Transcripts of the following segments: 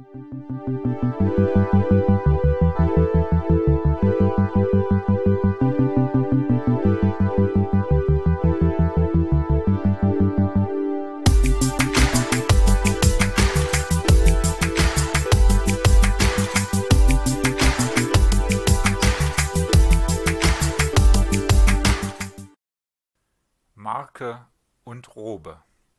Marke und Robe.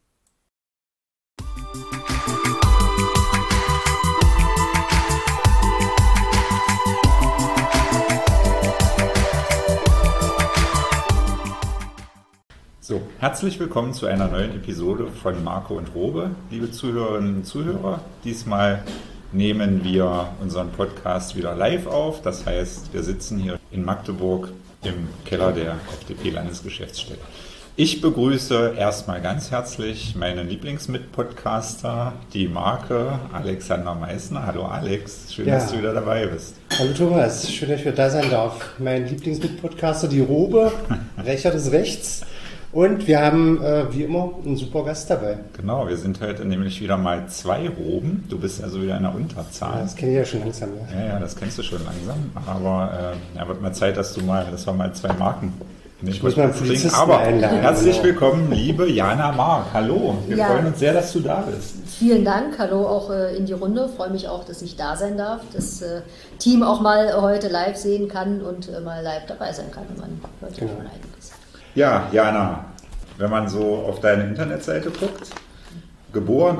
So, herzlich willkommen zu einer neuen Episode von Marke und Robe, liebe Zuhörerinnen und Zuhörer. Diesmal nehmen wir unseren Podcast wieder live auf. Das heißt, wir sitzen hier in Magdeburg im Keller der FDP-Landesgeschäftsstelle. Ich begrüße erstmal ganz herzlich meinen Lieblingsmitpodcaster, die Marke Alexander Meissner. Hallo Alex, schön, dass du wieder dabei bist. Hallo Thomas, schön, dass ich wieder da sein darf. Mein Lieblingsmitpodcaster, die Robe, Rächer des Rechts. Und wir haben, wie immer, einen super Gast dabei. Genau, wir sind heute nämlich wieder mal 2 Roben. Du bist also wieder in der Unterzahl. Ja, das kenne ich ja schon langsam. Ja, das kennst du schon langsam. Aber wird mal Zeit, dass wir mal 2 Marken. Ich muss mal einen Polizisten aber einladen. Herzlich willkommen, liebe Jana Mark. Hallo, wir freuen uns sehr, dass du da bist. Vielen Dank, hallo auch in die Runde. Freue mich auch, dass ich da sein darf, das Team auch mal heute live sehen kann und mal live dabei sein kann. Man hört ja schon einiges. Ja, Jana, wenn man so auf deine Internetseite guckt, geboren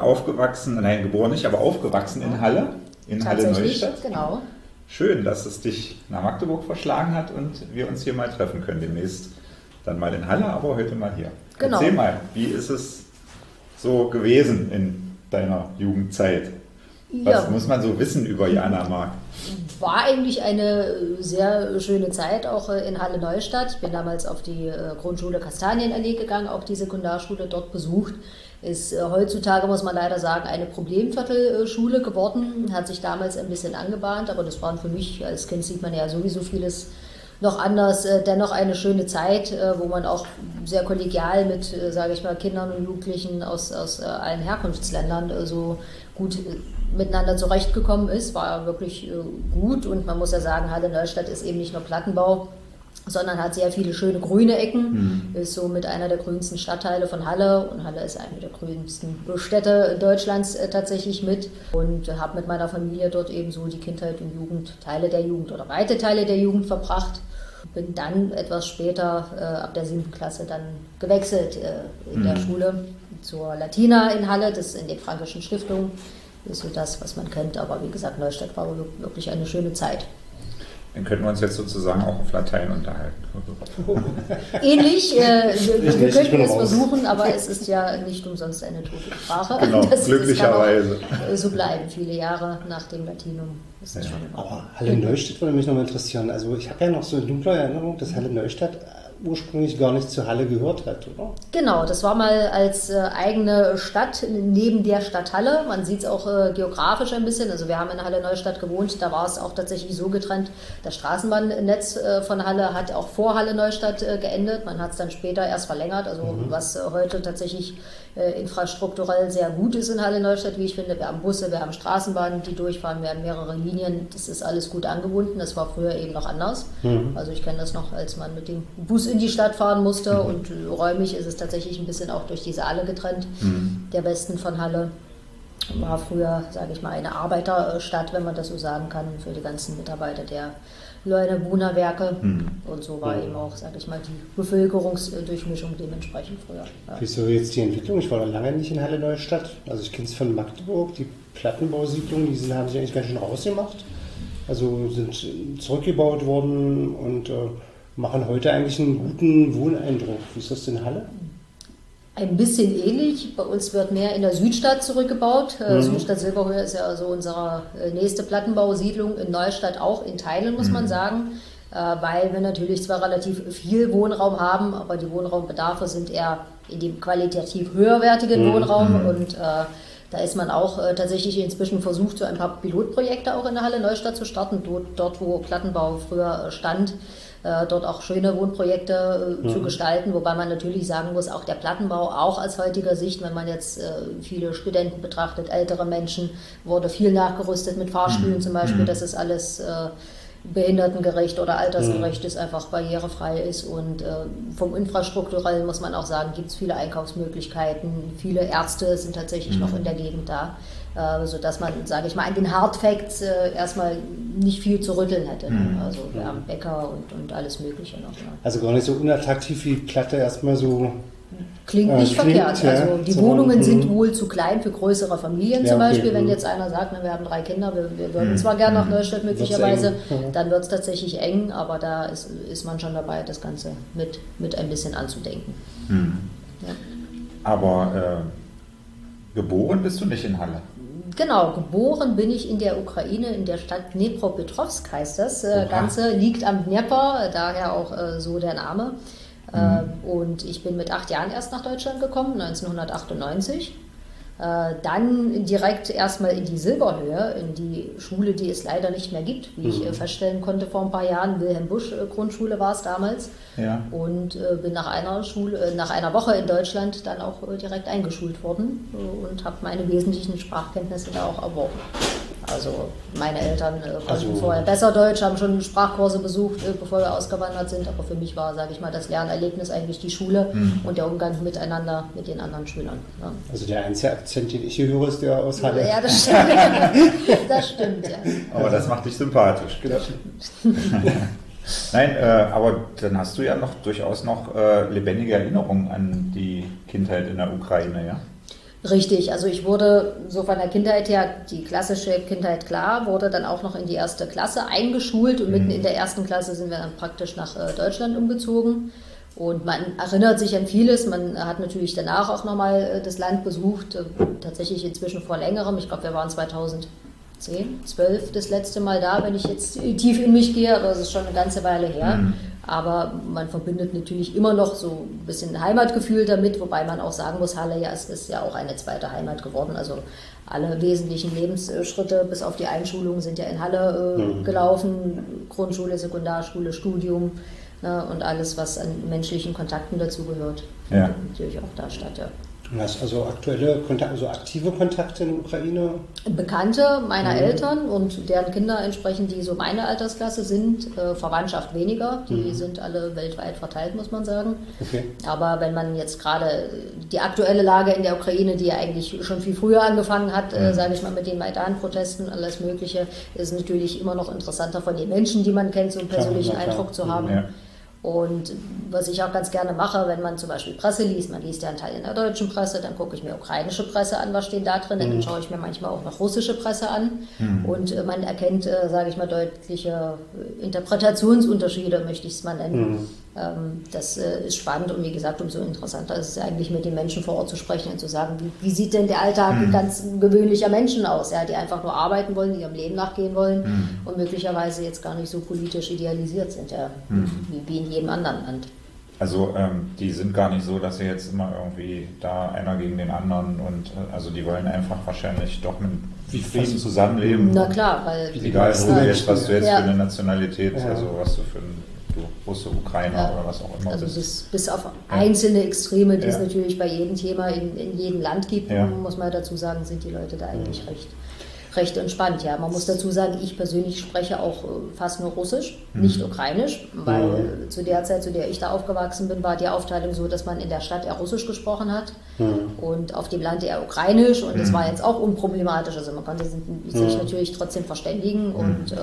nicht, aber aufgewachsen in Halle, in Halle Neustadt. Genau. Schön, dass es dich nach Magdeburg verschlagen hat und wir uns hier mal treffen können. Demnächst dann mal in Halle, aber heute mal hier. Genau. Erzähl mal, wie ist es so gewesen in deiner Jugendzeit? Was muss man so wissen über Jana Mark? War eigentlich eine sehr schöne Zeit, auch in Halle Neustadt. Ich bin damals auf die Grundschule Kastanienallee gegangen, auch die Sekundarschule dort besucht. Ist heutzutage, muss man leider sagen, eine Problemviertelschule geworden. Hat sich damals ein bisschen angebahnt, aber das war für mich, als Kind sieht man ja sowieso vieles noch anders. Dennoch eine schöne Zeit, wo man auch sehr kollegial mit, sage ich mal, Kindern und Jugendlichen aus allen Herkunftsländern so gut miteinander zurechtgekommen ist. War wirklich gut und man muss ja sagen, Halle Neustadt ist eben nicht nur Plattenbau, sondern hat sehr viele schöne grüne Ecken, ist so mit einer der grünsten Stadtteile von Halle und Halle ist eine der grünsten Städte Deutschlands tatsächlich mit und habe mit meiner Familie dort eben so die Kindheit und Jugend, weite Teile der Jugend verbracht. Bin dann etwas später ab der 7. Klasse dann gewechselt in der Schule zur Latina in Halle, das ist in den Frankischen Stiftungen, ist so das, was man kennt, aber wie gesagt, Neustadt war wirklich eine schöne Zeit. Dann könnten wir uns jetzt sozusagen auch auf Latein unterhalten. Ähnlich, wir könnten es versuchen, aber es ist ja nicht umsonst eine tote Sprache. Genau, glücklicherweise. Das kann auch so bleiben, viele Jahre nach dem Latinum. Ist das schon aber Halle Neustadt würde mich noch mal interessieren. Also ich habe ja noch so eine dunkle Erinnerung, dass Halle Neustadt ursprünglich gar nicht zu Halle gehört hat, oder? Genau, das war mal als eigene Stadt neben der Stadt Halle. Man sieht es auch geografisch ein bisschen. Also wir haben in Halle Neustadt gewohnt, da war es auch tatsächlich so getrennt. Das Straßenbahnnetz von Halle hat auch vor Halle Neustadt geendet. Man hat es dann später erst verlängert, also was heute tatsächlich infrastrukturell sehr gut ist in Halle Neustadt, wie ich finde. Wir haben Busse, wir haben Straßenbahnen, die durchfahren, wir haben mehrere Linien. Das ist alles gut angebunden. Das war früher eben noch anders. Also ich kenne das noch, als man mit dem Bus in die Stadt fahren musste und räumlich ist es tatsächlich ein bisschen auch durch die Saale getrennt. Der Westen von Halle war früher, sage ich mal, eine Arbeiterstadt, wenn man das so sagen kann, für die ganzen Mitarbeiter der Leuna-Buna-Werke. Und so war eben auch, sage ich mal, die Bevölkerungsdurchmischung dementsprechend früher. Ja. Wieso jetzt die Entwicklung? Ich war noch lange nicht in Halle Neustadt. Also ich kenne es von Magdeburg, die Plattenbausiedlungen, die haben sich eigentlich ganz schön rausgemacht. Also sind zurückgebaut worden und machen heute eigentlich einen guten Wohneindruck. Wie ist das in Halle? Ein bisschen ähnlich. Bei uns wird mehr in der Südstadt zurückgebaut. Südstadt Silberhöhe ist ja also unsere nächste Plattenbausiedlung. In Neustadt auch in Teilen, muss man sagen. Weil wir natürlich zwar relativ viel Wohnraum haben, aber die Wohnraumbedarfe sind eher in dem qualitativ höherwertigen Wohnraum. Und da ist man auch tatsächlich inzwischen versucht, so ein paar Pilotprojekte auch in der Halle Neustadt zu starten. Dort wo Plattenbau früher stand, dort auch schöne Wohnprojekte zu gestalten, wobei man natürlich sagen muss, auch der Plattenbau, auch aus heutiger Sicht, wenn man jetzt viele Studenten betrachtet, ältere Menschen, wurde viel nachgerüstet mit Fahrstühlen zum Beispiel, dass es alles behindertengerecht oder altersgerecht ist, einfach barrierefrei ist und vom Infrastrukturellen muss man auch sagen, gibt es viele Einkaufsmöglichkeiten, viele Ärzte sind tatsächlich noch in der Gegend da, sodass man, sage ich mal, an den Hard Facts erstmal nicht viel zu rütteln hätte. Also wir haben Bäcker und alles Mögliche noch. Ja. Also gar nicht so unattraktiv wie Platte erstmal so. Klingt nicht verkehrt. Ja. Also die Wohnungen sind wohl zu klein für größere Familien zum Beispiel. Okay. Wenn jetzt einer sagt, na, wir haben 3 Kinder, wir würden zwar gerne nach Neustadt möglicherweise, dann wird es tatsächlich eng, aber da ist man schon dabei, das Ganze mit ein bisschen anzudenken. Ja. Aber geboren bist du nicht in Halle? Genau, geboren bin ich in der Ukraine, in der Stadt Dnepropetrovsk heißt das. Ganze liegt am Dnepr, daher auch so der Name. Und ich bin mit 8 Jahren erst nach Deutschland gekommen, 1998. Dann direkt erstmal in die Silberhöhe, in die Schule, die es leider nicht mehr gibt, wie ich feststellen konnte vor ein paar Jahren. Wilhelm Busch Grundschule war es damals. Ja. Und bin nach einer Woche in Deutschland dann auch direkt eingeschult worden und habe meine wesentlichen Sprachkenntnisse da auch erworben. Also meine Eltern konnten vorher besser Deutsch, haben schon Sprachkurse besucht, bevor wir ausgewandert sind. Aber für mich war, sage ich mal, das Lernerlebnis eigentlich die Schule und der Umgang miteinander mit den anderen Schülern. Ja. Also der einzige Akzent, den ich hier höre, ist der aus Halle. Ja, das stimmt. Das stimmt, ja. Aber das macht dich sympathisch. Genau. Nein, aber dann hast du ja durchaus noch lebendige Erinnerungen an die Kindheit in der Ukraine, ja? Richtig, also ich wurde so von der Kindheit her, die klassische Kindheit klar, wurde dann auch noch in die 1. Klasse eingeschult und mitten in der 1. Klasse sind wir dann praktisch nach Deutschland umgezogen. Und man erinnert sich an vieles, man hat natürlich danach auch nochmal das Land besucht, tatsächlich inzwischen vor längerem, ich glaube wir waren 2010, 12 das letzte Mal da, wenn ich jetzt tief in mich gehe, aber das ist schon eine ganze Weile her. Aber man verbindet natürlich immer noch so ein bisschen Heimatgefühl damit, wobei man auch sagen muss, Halle ist ja auch eine zweite Heimat geworden. Also alle wesentlichen Lebensschritte bis auf die Einschulung sind ja in Halle gelaufen. Grundschule, Sekundarschule, Studium, ne, und alles, was an menschlichen Kontakten dazugehört, natürlich auch da statt. Ja. Du hast also aktuelle Kontakte, also aktive Kontakte in der Ukraine? Bekannte meiner Eltern und deren Kinder entsprechend, die so meine Altersklasse sind, Verwandtschaft weniger, die sind alle weltweit verteilt, muss man sagen. Okay. Aber wenn man jetzt gerade die aktuelle Lage in der Ukraine, die ja eigentlich schon viel früher angefangen hat, sage ich mal, mit den Maidan-Protesten und alles Mögliche, ist natürlich immer noch interessanter von den Menschen, die man kennt, so einen persönlichen Eindruck zu haben. Ja. Und was ich auch ganz gerne mache, wenn man zum Beispiel Presse liest, man liest ja einen Teil in der deutschen Presse, dann gucke ich mir ukrainische Presse an, was steht da drin, dann schaue ich mir manchmal auch noch russische Presse an und man erkennt, sage ich mal, deutliche Interpretationsunterschiede, möchte ich es mal nennen. Das ist spannend und wie gesagt, umso interessanter ist es eigentlich mit den Menschen vor Ort zu sprechen und zu sagen, wie sieht denn der Alltag ganz gewöhnlicher Menschen aus, ja, die einfach nur arbeiten wollen, die ihrem Leben nachgehen wollen und möglicherweise jetzt gar nicht so politisch idealisiert sind, ja, wie in jedem anderen Land. Also die sind gar nicht so, dass sie jetzt immer irgendwie da einer gegen den anderen und also die wollen einfach wahrscheinlich doch mit Frieden zusammenleben. Na klar, weil egal was du jetzt für eine Nationalität, also was du für ein Russe, Ukrainer oder was auch immer. Also bis auf einzelne Extreme, die es natürlich bei jedem Thema in jedem Land gibt, muss man dazu sagen, sind die Leute da eigentlich recht entspannt. Ja, man muss dazu sagen, ich persönlich spreche auch fast nur Russisch, nicht Ukrainisch, weil zu der Zeit, zu der ich da aufgewachsen bin, war die Aufteilung so, dass man in der Stadt eher Russisch gesprochen hat und auf dem Land eher Ukrainisch und das war jetzt auch unproblematisch. Also man konnte sich natürlich trotzdem verständigen und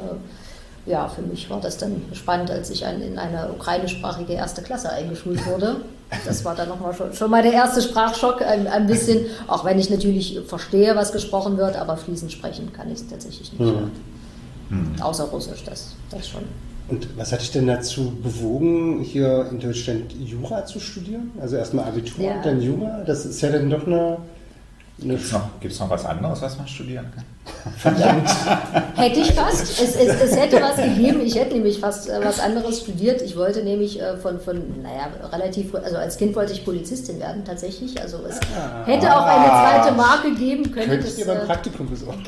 ja, für mich war das dann spannend, als ich in eine ukrainischsprachige 1. Klasse eingeschult wurde. Das war dann nochmal schon mal der erste Sprachschock, ein bisschen, auch wenn ich natürlich verstehe, was gesprochen wird, aber fließend sprechen kann ich es tatsächlich nicht. Außer Russisch, das schon. Und was hat dich denn dazu bewogen, hier in Deutschland Jura zu studieren? Also erstmal Abitur und dann Jura? Das ist ja dann doch eine Gibt es noch was anderes, was man studieren kann? Verdammt. Hätte ich fast. Es hätte was gegeben. Ich hätte nämlich fast was anderes studiert. Ich wollte nämlich relativ, also als Kind wollte ich Polizistin werden, tatsächlich. Also es hätte auch eine zweite Marke geben können. Könntest du beim Praktikum besorgen.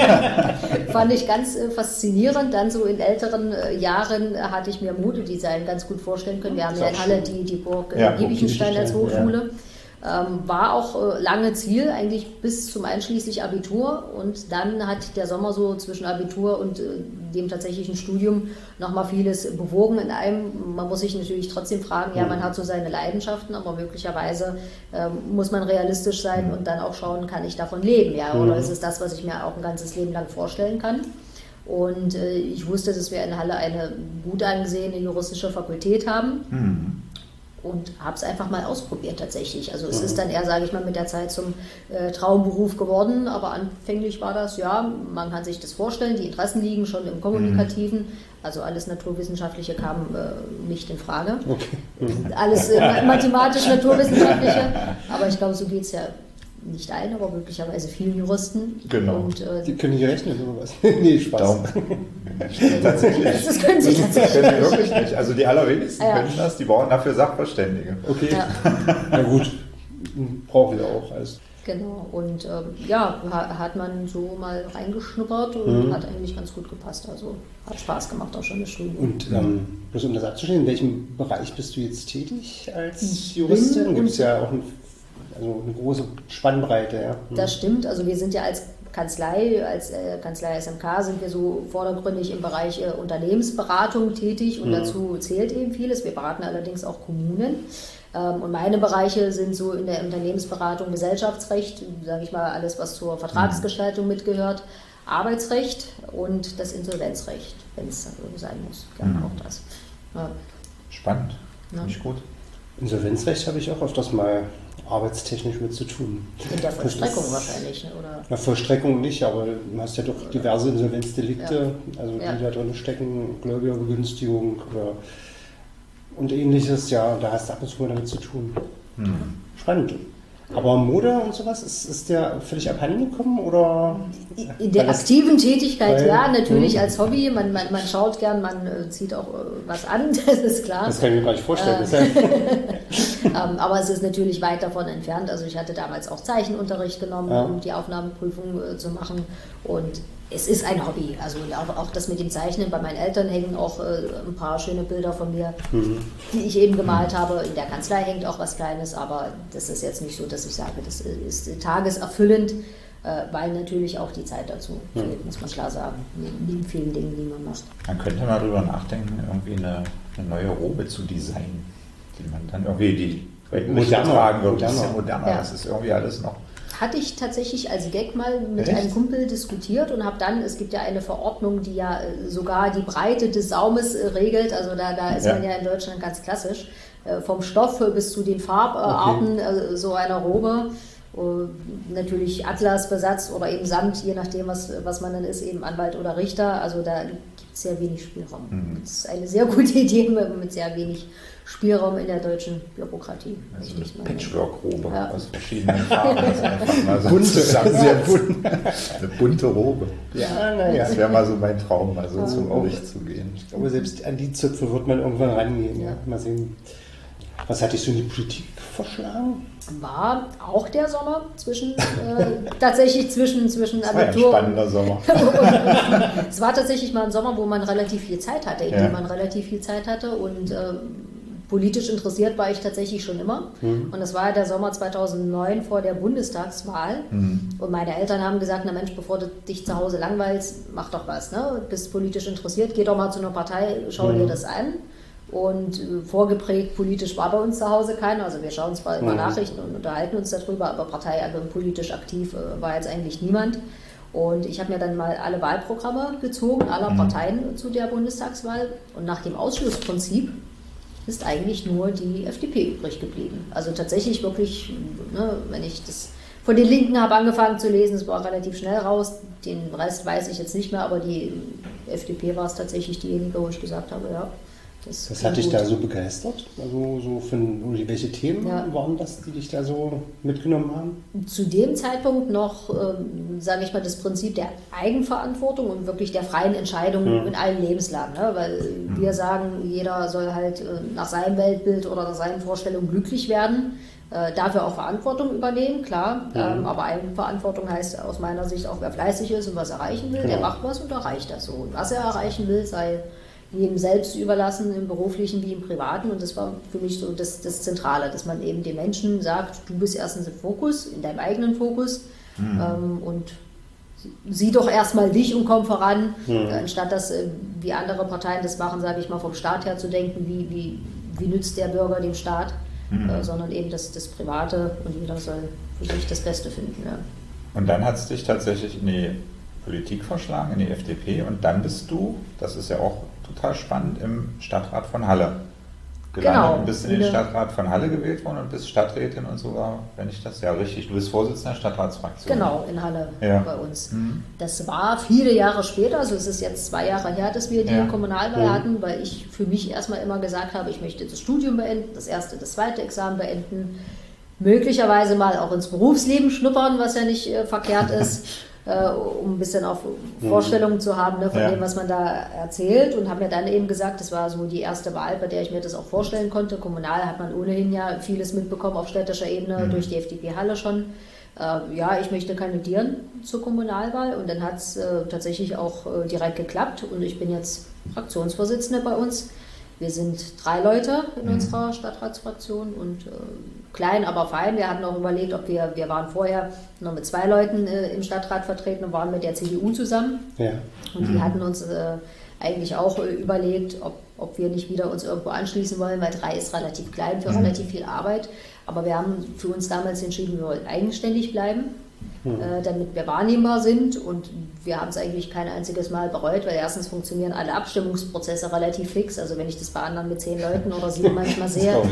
Fand ich ganz faszinierend. Dann so in älteren Jahren hatte ich mir Modedesign ganz gut vorstellen können. Wir haben ja in Halle die Burg Giebichenstein als Hochschule. War auch lange Ziel, eigentlich bis zum einschließlich Abitur, und dann hat der Sommer so zwischen Abitur und dem tatsächlichen Studium nochmal vieles bewogen in einem. Man muss sich natürlich trotzdem fragen, ja, man hat so seine Leidenschaften, aber möglicherweise muss man realistisch sein und dann auch schauen, kann ich davon leben, ja, oder ist es das, was ich mir auch ein ganzes Leben lang vorstellen kann? Und ich wusste, dass wir in Halle eine gut angesehene juristische Fakultät haben. Und habe es einfach mal ausprobiert tatsächlich. Also es ist dann eher, sage ich mal, mit der Zeit zum Traumberuf geworden, aber anfänglich war das, ja, man kann sich das vorstellen, die Interessen liegen schon im Kommunikativen, also alles Naturwissenschaftliche kam nicht in Frage. Okay. Alles mathematisch-naturwissenschaftliche, aber ich glaube, so geht es ja nicht allen, aber möglicherweise vielen Juristen. Genau. Und, die können nicht rechnen oder was? Nee, Spaß. Tatsächlich. Das können sie tatsächlich. Das können die wirklich nicht. Also die allerwenigsten können das, die brauchen dafür Sachverständige. Okay. Ja. Na gut, brauchen wir auch. Also. Genau, und hat man so mal reingeschnuppert und hat eigentlich ganz gut gepasst. Also hat Spaß gemacht, auch schon das Studium. Und bloß um das abzuschließen, in welchem Bereich bist du jetzt tätig als Juristin? Gibt es ja auch eine große Spannbreite. Ja. Das stimmt, also wir sind ja als Kanzlei SMK sind wir so vordergründig im Bereich Unternehmensberatung tätig und dazu zählt eben vieles. Wir beraten allerdings auch Kommunen. Und meine Bereiche sind so in der Unternehmensberatung Gesellschaftsrecht, sage ich mal, alles, was zur Vertragsgestaltung mitgehört, Arbeitsrecht und das Insolvenzrecht, wenn es sein muss. Gerne auch das. Ja. Spannend, finde ich gut. Insolvenzrecht habe ich auch öfters mal arbeitstechnisch mit zu tun. In der Vollstreckung wahrscheinlich, ne? Oder? Na, Vollstreckung nicht, aber du hast ja doch diverse Insolvenzdelikte, die da drin stecken, Gläubigerbegünstigung und ähnliches, ja, da hast du ab und zu mal damit zu tun. Spannend. Aber Mode und sowas, ist der völlig abhanden gekommen, oder? In der aktiven Tätigkeit, ja, natürlich als Hobby. Man schaut gern, man zieht auch was an, das ist klar. Das kann ich mir gar nicht vorstellen. Aber es ist natürlich weit davon entfernt. Also ich hatte damals auch Zeichenunterricht genommen, um die Aufnahmeprüfung zu machen. Und es ist ein Hobby. Also auch das mit dem Zeichnen. Bei meinen Eltern hängen auch ein paar schöne Bilder von mir, die ich eben gemalt habe. In der Kanzlei hängt auch was Kleines, aber das ist jetzt nicht so, dass ich sage, das ist tageserfüllend, weil natürlich auch die Zeit dazu fehlt, muss man klar sagen, neben vielen Dingen, die man macht. Man könnte mal drüber nachdenken, irgendwie eine neue Robe zu designen, die man dann irgendwie tragen wird. Das ist ja moderner, das ist irgendwie alles noch. Hatte ich tatsächlich als Gag mal mit einem Kumpel diskutiert und habe dann, es gibt ja eine Verordnung, die ja sogar die Breite des Saumes regelt, also da ist man ja in Deutschland ganz klassisch, vom Stoff bis zu den Farbarten so einer Robe, natürlich Atlasbesatz oder eben Samt, je nachdem, was man dann ist, eben Anwalt oder Richter, also da gibt es sehr wenig Spielraum. Das ist eine sehr gute Idee mit sehr wenig Spielraum in der deutschen Bürokratie. Also eine Patchwork-Robe aus verschiedenen Farben. Das ist einfach mal so eine bunte Robe. Das wäre mal so mein Traum, mal so zum Gericht zu gehen. Ich glaube, selbst an die Zöpfe wird man irgendwann rangehen. Ja. Mal sehen. Was hatte ich so in die Politik verschlagen? War auch der Sommer tatsächlich zwischen das Abitur. War ein spannender Sommer. Es war tatsächlich mal ein Sommer, wo man relativ viel Zeit hatte, und politisch interessiert war ich tatsächlich schon immer. Und das war der Sommer 2009 vor der Bundestagswahl. Und meine Eltern haben gesagt, na Mensch, bevor du dich zu Hause langweilst, mach doch was. Ne? Bist politisch interessiert, geh doch mal zu einer Partei, schau dir das an. Und vorgeprägt politisch war bei uns zu Hause keiner. Also wir schauen zwar immer Nachrichten und unterhalten uns darüber, aber politisch aktiv war jetzt eigentlich niemand. Und ich habe mir dann mal alle Wahlprogramme gezogen, aller Parteien zu der Bundestagswahl. Und nach dem Ausschlussprinzip ist eigentlich nur die FDP übrig geblieben. Also tatsächlich wirklich, wenn ich das von den Linken habe angefangen zu lesen, es war relativ schnell raus, den Rest weiß ich jetzt nicht mehr, aber die FDP war es tatsächlich diejenige, wo ich gesagt habe, ja, Das hat dich da so begeistert? Also welche Themen waren das, die dich da so mitgenommen haben? Zu dem Zeitpunkt noch, sage ich mal, das Prinzip der Eigenverantwortung und wirklich der freien Entscheidung in allen Lebenslagen. Ne? Weil wir sagen, jeder soll halt nach seinem Weltbild oder nach seinen Vorstellungen glücklich werden. Dafür auch Verantwortung übernehmen, klar. Aber Eigenverantwortung heißt aus meiner Sicht auch, wer fleißig ist und was erreichen will, der macht was und erreicht das so. Und was er erreichen will, sei jedem selbst überlassen, im beruflichen wie im privaten. Und das war für mich so das Zentrale, dass man eben den Menschen sagt, du bist erstens im Fokus, in deinem eigenen Fokus und sieh doch erstmal dich und komm voran, anstatt dass, wie andere Parteien das machen, sage ich mal, vom Staat her zu denken, wie nützt der Bürger dem Staat, sondern eben das Private und jeder soll für sich das Beste finden. Ja. Und dann hat es dich tatsächlich in die Politik verschlagen, in die FDP, und dann bist du, das ist ja auch total spannend, im Stadtrat von Halle gelandet. Genau. Und bist in den Stadtrat von Halle gewählt worden und bist Stadträtin und sogar, wenn ich das ja richtig, du bist Vorsitzender der Stadtratsfraktion. Genau, in Halle bei uns. Das war viele Jahre später, also es ist jetzt 2 Jahre her, dass wir die Kommunalwahl hatten, weil ich für mich erstmal immer gesagt habe, ich möchte das Studium beenden, das erste, das zweite Examen beenden, möglicherweise mal auch ins Berufsleben schnuppern, was ja nicht verkehrt ist. Um ein bisschen auch Vorstellungen zu haben, ne, von dem, was man da erzählt, und habe mir dann eben gesagt, das war so die erste Wahl, bei der ich mir das auch vorstellen konnte. Kommunal hat man ohnehin ja vieles mitbekommen auf städtischer Ebene durch die FDP Halle schon. Ich möchte kandidieren zur Kommunalwahl, und dann hat es tatsächlich auch direkt geklappt, und ich bin jetzt Fraktionsvorsitzende bei uns. Wir sind 3 Leute in unserer Stadtratsfraktion und klein, aber fein. Wir hatten auch überlegt, ob wir waren vorher noch mit 2 Leuten im Stadtrat vertreten und waren mit der CDU zusammen. Ja. Und die hatten uns eigentlich auch überlegt, ob wir nicht wieder uns irgendwo anschließen wollen, weil 3 ist relativ klein für relativ viel Arbeit. Aber wir haben für uns damals entschieden, wir wollen eigenständig bleiben, damit wir wahrnehmbar sind, und wir haben es eigentlich kein einziges Mal bereut, weil erstens funktionieren alle Abstimmungsprozesse relativ fix. Also wenn ich das bei anderen mit 10 Leuten oder 7 manchmal sehe,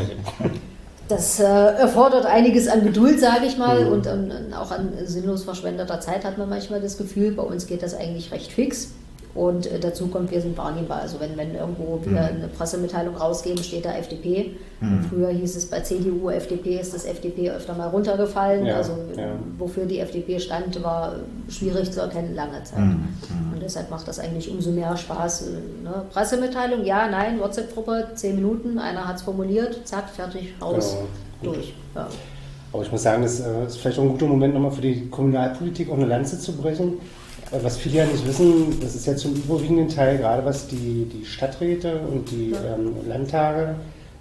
das erfordert einiges an Geduld, sage ich mal, und auch an sinnlos verschwendeter Zeit hat man manchmal das Gefühl. Bei uns geht das eigentlich recht fix. Und dazu kommt, wir sind wahrnehmbar. Also wenn irgendwo wir eine Pressemitteilung rausgeben, steht da FDP. Und früher hieß es bei CDU, FDP, ist das FDP öfter mal runtergefallen. Wofür die FDP stand, war schwierig zu erkennen lange Zeit. Und deshalb macht das eigentlich umso mehr Spaß. Ne? Pressemitteilung, ja, nein, WhatsApp-Gruppe, 10 Minuten, einer hat es formuliert, zack, fertig, raus, durch. Ja. Aber ich muss sagen, das ist vielleicht auch ein guter Moment, nochmal für die Kommunalpolitik auch eine Lanze zu brechen. Was viele ja nicht wissen, das ist ja zum überwiegenden Teil, gerade was die Stadträte und die Landtage,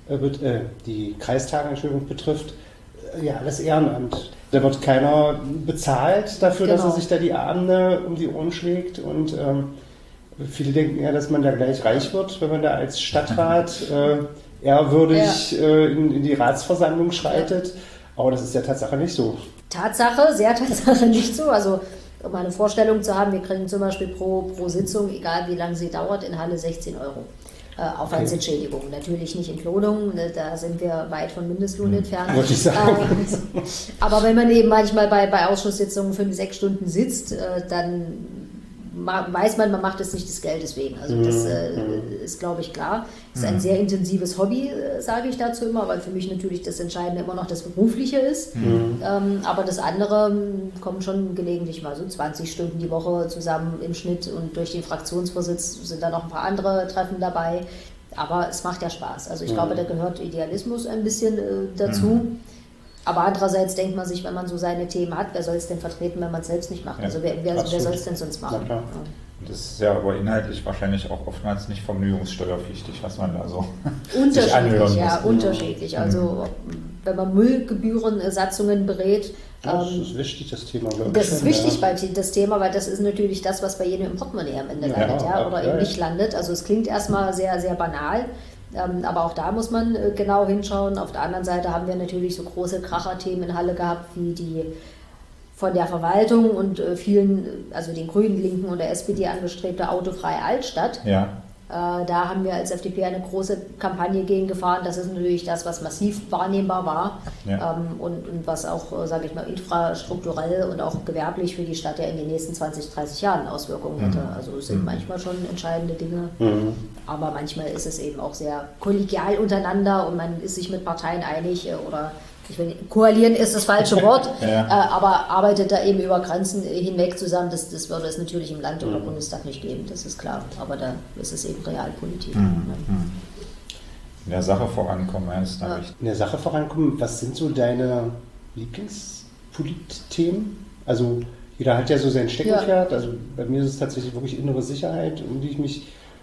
die Kreistage betrifft, alles Ehrenamt. Da wird keiner bezahlt dafür, dass er sich da die Abende um die Ohren schlägt, und viele denken ja, dass man da gleich reich wird, wenn man da als Stadtrat ehrwürdig in die Ratsversammlung schreitet. Aber das ist ja Tatsache nicht so. Tatsache nicht so. Also um eine Vorstellung zu haben, wir kriegen zum Beispiel pro Sitzung, egal wie lange sie dauert, in Halle 16 Euro. Aufwandsentschädigung. Natürlich nicht Entlohnung, ne, da sind wir weit von Mindestlohn entfernt. Wollte ich sagen. Aber wenn man eben manchmal bei Ausschusssitzungen 5-6 Stunden sitzt, dann weiß man macht es nicht des Geldes wegen. Also das ist, glaube ich, klar. Das ist ein sehr intensives Hobby, sage ich dazu immer, weil für mich natürlich das Entscheidende immer noch das Berufliche ist. Aber das andere kommt schon gelegentlich mal so 20 Stunden die Woche zusammen im Schnitt, und durch den Fraktionsvorsitz sind da noch ein paar andere Treffen dabei. Aber es macht ja Spaß. Also ich glaube, da gehört Idealismus ein bisschen dazu. Aber andererseits denkt man sich, wenn man so seine Themen hat, wer soll es denn vertreten, wenn man es selbst nicht macht? Also wer soll es denn sonst machen? Ja. Das ist ja aber inhaltlich wahrscheinlich auch oftmals nicht vergnügungssteuerpflichtig, was man da so unterschiedlich. Also wenn man Müllgebührensatzungen berät, das ist wichtig, das Thema. Das ist wichtig, weil das Thema, weil das ist natürlich das, was bei jedem im Portemonnaie am Ende landet, oder eben nicht landet. Also es klingt erstmal sehr, sehr banal. Aber auch da muss man genau hinschauen. Auf der anderen Seite haben wir natürlich so große Kracherthemen in Halle gehabt, wie die von der Verwaltung und vielen, also den Grünen, Linken und der SPD angestrebte autofreie Altstadt. Da haben wir als FDP eine große Kampagne gegen gefahren. Das ist natürlich das, was massiv wahrnehmbar war und was auch, sage ich mal, infrastrukturell und auch gewerblich für die Stadt ja in den nächsten 20, 30 Jahren Auswirkungen hätte. Also es sind manchmal schon entscheidende Dinge, aber manchmal ist es eben auch sehr kollegial untereinander und man ist sich mit Parteien einig oder koalieren ist das falsche Wort, aber arbeitet da eben über Grenzen hinweg zusammen. Das würde es natürlich im Land oder Bundestag nicht geben, das ist klar. Aber da ist es eben Realpolitik. In der Sache vorankommen, meinst du? In der Sache vorankommen, was sind so deine Lieblingspolitthemen? Also jeder hat ja so sein Steckenpferd. Also bei mir ist es tatsächlich wirklich innere Sicherheit, um die ich mich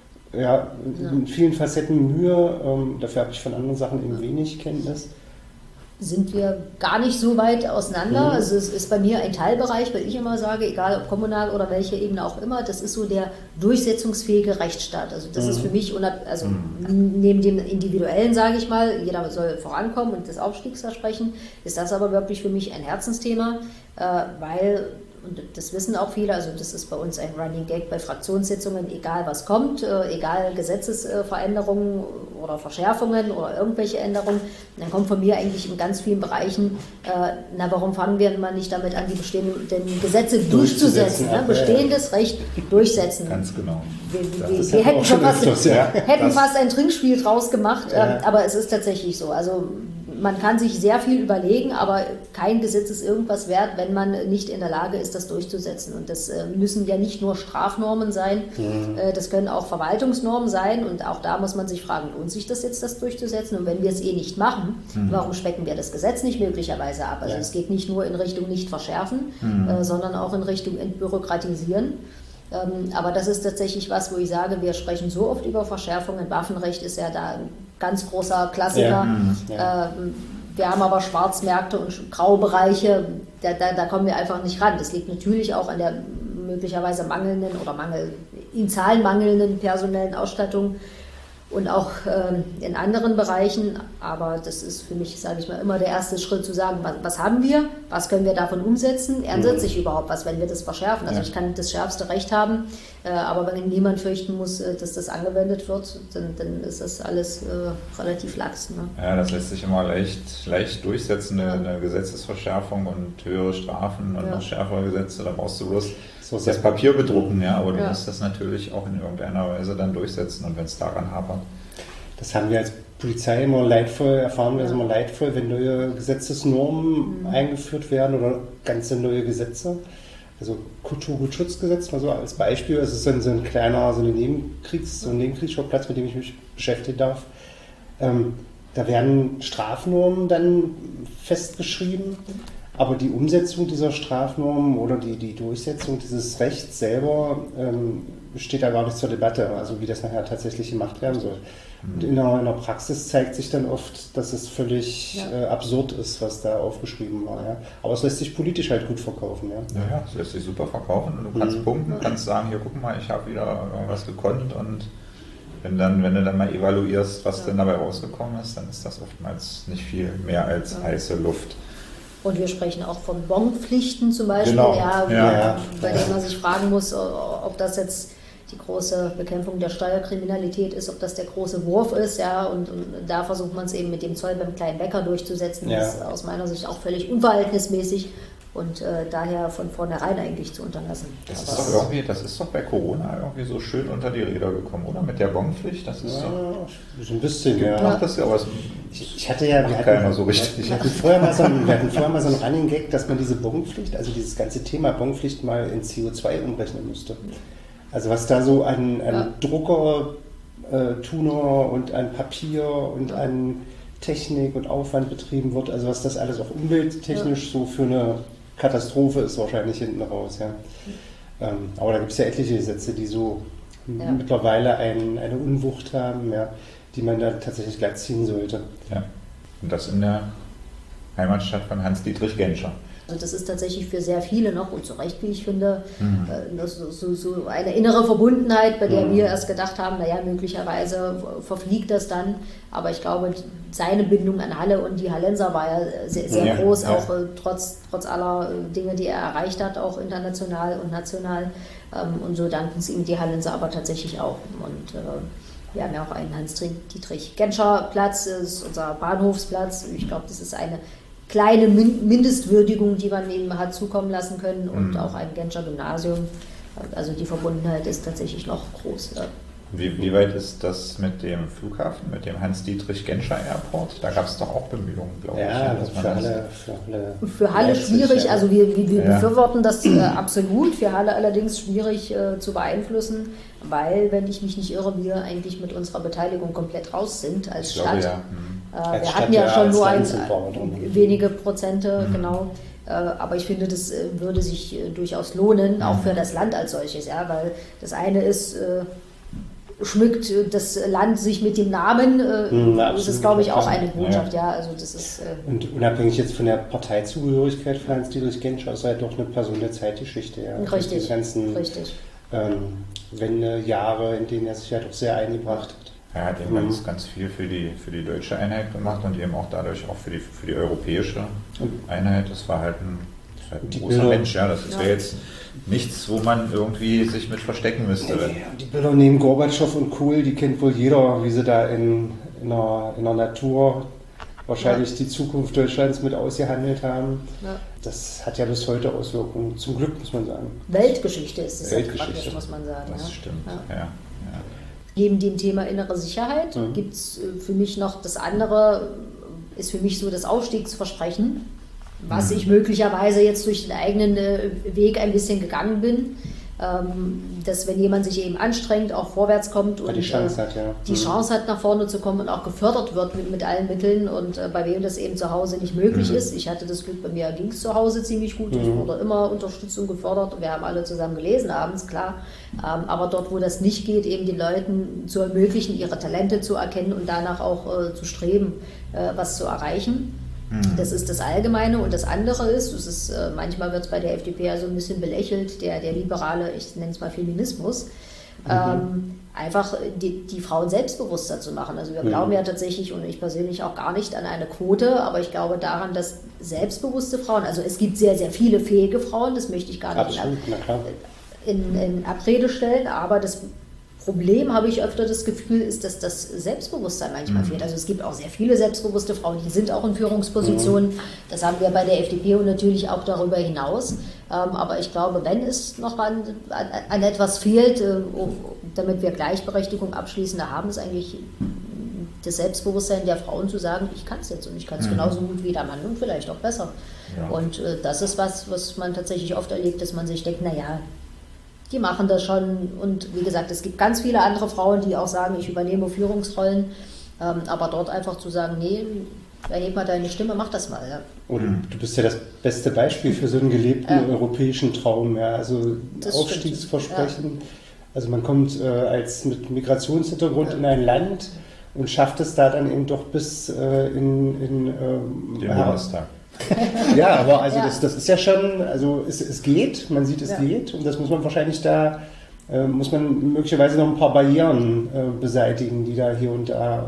in vielen Facetten mühe. Dafür habe ich von anderen Sachen eben wenig Kenntnis. Sind wir gar nicht so weit auseinander. Also es ist bei mir ein Teilbereich, weil ich immer sage, egal ob kommunal oder welche Ebene auch immer, das ist so der durchsetzungsfähige Rechtsstaat. Also das ist für mich, neben dem Individuellen, sage ich mal, jeder soll vorankommen und des Aufstiegs versprechen, ist das aber wirklich für mich ein Herzensthema, weil, und das wissen auch viele, also das ist bei uns ein Running Gag bei Fraktionssitzungen, egal was kommt, egal Gesetzesveränderungen oder Verschärfungen oder irgendwelche Änderungen, dann kommt von mir eigentlich in ganz vielen Bereichen, warum fangen wir mal nicht damit an, die bestehenden Gesetze durchzusetzen, bestehendes Recht durchsetzen. Ganz genau. Wir hätten schon fast ein Trinkspiel draus gemacht, aber es ist tatsächlich so. Also man kann sich sehr viel überlegen, aber kein Gesetz ist irgendwas wert, wenn man nicht in der Lage ist, das durchzusetzen. Und das müssen ja nicht nur Strafnormen sein, das können auch Verwaltungsnormen sein. Und auch da muss man sich fragen, lohnt sich das jetzt, das durchzusetzen? Und wenn wir es nicht machen, warum specken wir das Gesetz nicht möglicherweise ab? Also es geht nicht nur in Richtung nicht verschärfen, sondern auch in Richtung entbürokratisieren. Aber das ist tatsächlich was, wo ich sage, wir sprechen so oft über Verschärfungen. Waffenrecht ist ja da ein ganz großer Klassiker. Wir haben aber Schwarzmärkte und Graubereiche, da kommen wir einfach nicht ran. Das liegt natürlich auch an der möglicherweise mangelnden oder in Zahlen mangelnden personellen Ausstattung und auch in anderen Bereichen. Aber das ist für mich, sage ich mal, immer der erste Schritt zu sagen, was haben wir, was können wir davon umsetzen, ändert sich überhaupt was, wenn wir das verschärfen. Also ich kann das schärfste Recht haben, aber wenn niemand fürchten muss, dass das angewendet wird, dann ist das alles relativ lax. Ne? Ja, das lässt sich immer leicht durchsetzen, eine Gesetzesverschärfung und höhere Strafen und noch schärfere Gesetze, da brauchst du bloß das Papier bedrucken, aber du musst das natürlich auch in irgendeiner Weise dann durchsetzen und wenn es daran hapert. Das haben wir als Polizei immer erfahren wir es immer leidvoll, wenn neue Gesetzesnormen eingeführt werden oder ganze neue Gesetze. Also Kulturgutschutzgesetz, mal so als Beispiel, es ist dann so ein Nebenkriegsschauplatz, mit dem ich mich beschäftigen darf. Da werden Strafnormen dann festgeschrieben. Aber die Umsetzung dieser Strafnormen oder die Durchsetzung dieses Rechts selber steht da gar nicht zur Debatte, also wie das nachher tatsächlich gemacht werden soll. Und in der Praxis zeigt sich dann oft, dass es völlig absurd ist, was da aufgeschrieben war. Ja. Aber es lässt sich politisch halt gut verkaufen. Ja, es lässt sich super verkaufen und du kannst punkten, kannst sagen, hier guck mal, ich habe wieder was gekonnt und wenn du dann mal evaluierst, was denn dabei rausgekommen ist, dann ist das oftmals nicht viel mehr als heiße Luft. Und wir sprechen auch von Bonpflichten zum Beispiel, bei denen man sich fragen muss, ob das jetzt die große Bekämpfung der Steuerkriminalität ist, ob das der große Wurf ist, und da versucht man es eben mit dem Zoll beim kleinen Bäcker durchzusetzen. Das ist aus meiner Sicht auch völlig unverhältnismäßig und daher von vornherein eigentlich zu unterlassen. Das ist doch bei Corona irgendwie so schön unter die Räder gekommen, oder? Mit der Bonpflicht, das ist so ein bisschen, aber ich hatte ja, wir hatten vorher mal so einen Running Gag, dass man diese Bonpflicht, also dieses ganze Thema Bonpflicht mal in CO2 umrechnen müsste. Also was da so an Drucker, Tuner und an Papier und an Technik und Aufwand betrieben wird, also was das alles auch umwelttechnisch so für eine Katastrophe ist wahrscheinlich hinten raus. Aber da gibt es ja etliche Gesetze, die so mittlerweile eine Unwucht haben, die man da tatsächlich glatt ziehen sollte. Ja, und das in der Heimatstadt von Hans-Dietrich Genscher. Also das ist tatsächlich für sehr viele noch, und zu Recht, wie ich finde, so eine innere Verbundenheit, bei der wir erst gedacht haben, möglicherweise verfliegt das dann. Aber ich glaube, seine Bindung an Halle und die Hallenser war ja sehr, sehr groß, auch trotz aller Dinge, die er erreicht hat, auch international und national. Und so danken es ihm die Hallenser aber tatsächlich auch. Und wir haben ja auch einen Hans-Dietrich-Genscher-Platz, das ist unser Bahnhofsplatz. Ich glaube, das ist eine kleine Mindestwürdigung, die man ihm hat zukommen lassen können, und auch ein Genscher-Gymnasium. Also die Verbundenheit ist tatsächlich noch groß. Ja. Wie weit ist das mit dem Flughafen, mit dem Hans-Dietrich-Genscher Airport? Da gab es doch auch Bemühungen, glaube ich. Ja, für Halle schwierig. Ja. Also wir befürworten das absolut. Für Halle allerdings schwierig zu beeinflussen, weil, wenn ich mich nicht irre, wir eigentlich mit unserer Beteiligung komplett raus sind als Stadt. Wir hatten ja schon nur wenige Prozente, genau. Aber ich finde, das würde sich durchaus lohnen, auch für das Land als solches. Ja, weil das eine ist, schmückt das Land sich mit dem Namen, das ist, glaube ich, auch eine Botschaft. Ja, also das ist, und unabhängig jetzt von der Parteizugehörigkeit von Hans-Dietrich Genscher ist halt doch eine Person der Zeitgeschichte. Ja. Richtig, die ganzen Wendejahre, in denen er sich ja doch sehr eingebracht hat. Er hat eben ganz viel für die deutsche Einheit gemacht und eben auch dadurch auch für die europäische Einheit. Das war halt ein großer Mensch. Ja, das ist ja jetzt nichts, wo man irgendwie sich mit verstecken müsste. Die Bilder neben Gorbatschow und Kohl, die kennt wohl jeder, wie sie da in der Natur wahrscheinlich die Zukunft Deutschlands mit ausgehandelt haben. Ja. Das hat ja bis heute Auswirkungen. Zum Glück, muss man sagen. Weltgeschichte ist es, praktisch, muss man sagen. Das stimmt, ja. Neben dem Thema innere Sicherheit gibt es für mich noch das andere, ist für mich so das Aufstiegsversprechen, was ich möglicherweise jetzt durch den eigenen Weg ein bisschen gegangen bin, dass, wenn jemand sich eben anstrengt, auch vorwärts kommt und die Chance hat, nach vorne zu kommen und auch gefördert wird mit allen Mitteln, und bei wem das eben zu Hause nicht möglich ist. Ich hatte das Glück, bei mir ging es zu Hause ziemlich gut. Ich wurde immer unterstützt und gefördert, und wir haben alle zusammen gelesen abends, klar. Aber dort, wo das nicht geht, eben den Leuten zu ermöglichen, ihre Talente zu erkennen und danach auch zu streben, was zu erreichen. Das ist das Allgemeine. Und das andere ist, manchmal wird es bei der FDP ja so ein bisschen belächelt, der liberale, ich nenne es mal Feminismus, einfach die Frauen selbstbewusster zu machen. Also wir glauben ja tatsächlich, und ich persönlich auch, gar nicht an eine Quote, aber ich glaube daran, dass selbstbewusste Frauen, also es gibt sehr, sehr viele fähige Frauen, das möchte ich gar nicht in Abrede stellen, aber das Problem, habe ich öfter das Gefühl, ist, dass das Selbstbewusstsein manchmal fehlt. Also es gibt auch sehr viele selbstbewusste Frauen, die sind auch in Führungspositionen. Das haben wir bei der FDP und natürlich auch darüber hinaus. Aber ich glaube, wenn es noch an etwas fehlt, damit wir Gleichberechtigung abschließen, haben es eigentlich das Selbstbewusstsein der Frauen zu sagen, ich kann es jetzt und ich kann es genauso gut wie der Mann und vielleicht auch besser. Ja. Und das ist was man tatsächlich oft erlebt, dass man sich denkt, naja, die machen das schon, und wie gesagt, es gibt ganz viele andere Frauen, die auch sagen, ich übernehme Führungsrollen, aber dort einfach zu sagen, nee, erheb mal deine Stimme, mach das mal. Ja. Oder du bist ja das beste Beispiel für so einen gelebten europäischen Traum, ja, also Aufstiegsversprechen. Ja. Also man kommt als mit Migrationshintergrund in ein Land und schafft es da dann eben doch bis in den Bundestag. Ja, aber also das ist ja schon, also es geht, man sieht, es geht, und das muss man wahrscheinlich muss man möglicherweise noch ein paar Barrieren beseitigen, die da hier und da